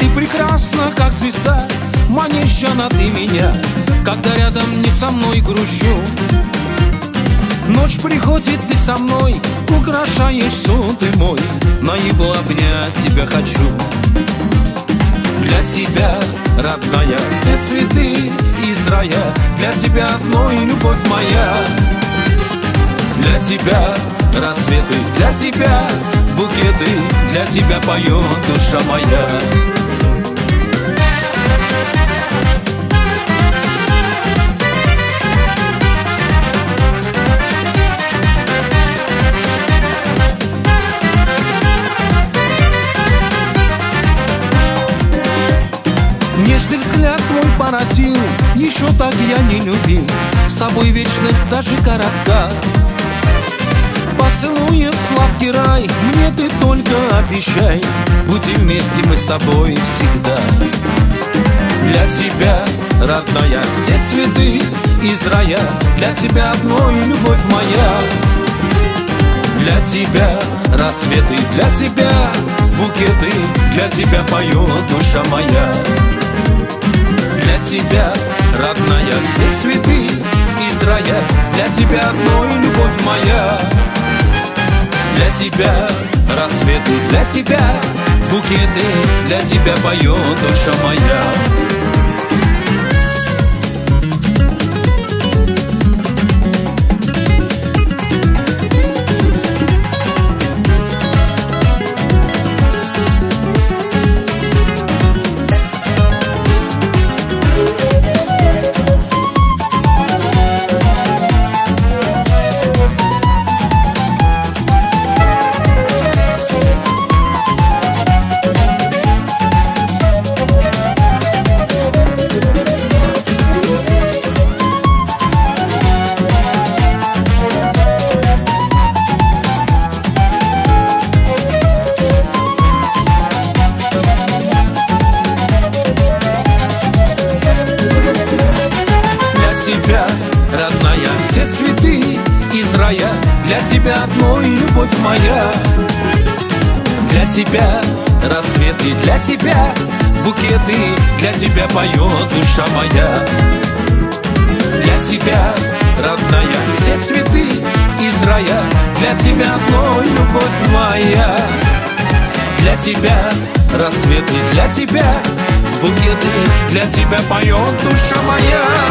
ты прекрасна, как звезда, маняща ты меня, когда рядом не со мной грущу. Ночь приходит, ты со мной, украшаешь сон ты мой, на его обнять тебя хочу. Для тебя, родная, все цветы из рая, для тебя одной любовь моя. Для тебя рассветы, для тебя букеты, для тебя поет душа моя. Нежный взгляд твой поразил, еще так я не любил, с тобой вечность даже коротка. Поцелуев сладкий рай, мне ты только обещай, будем вместе мы с тобой всегда. Для тебя, родная, все цветы из рая, для тебя одной любовь моя. Для тебя рассветы, для тебя букеты, для тебя поет душа моя. Для тебя, родная, все цветы из рая, для тебя одной любовь моя. Для тебя рассветы, для тебя букеты, для тебя поет душа моя. Родная, все цветы из рая, для тебя одной любовь моя. Для тебя рассветы, для тебя букеты, для тебя поет душа моя. Для тебя, родная, все цветы из рая, для тебя одной любовь моя. Для тебя рассветы, для тебя букеты, для тебя поет душа моя.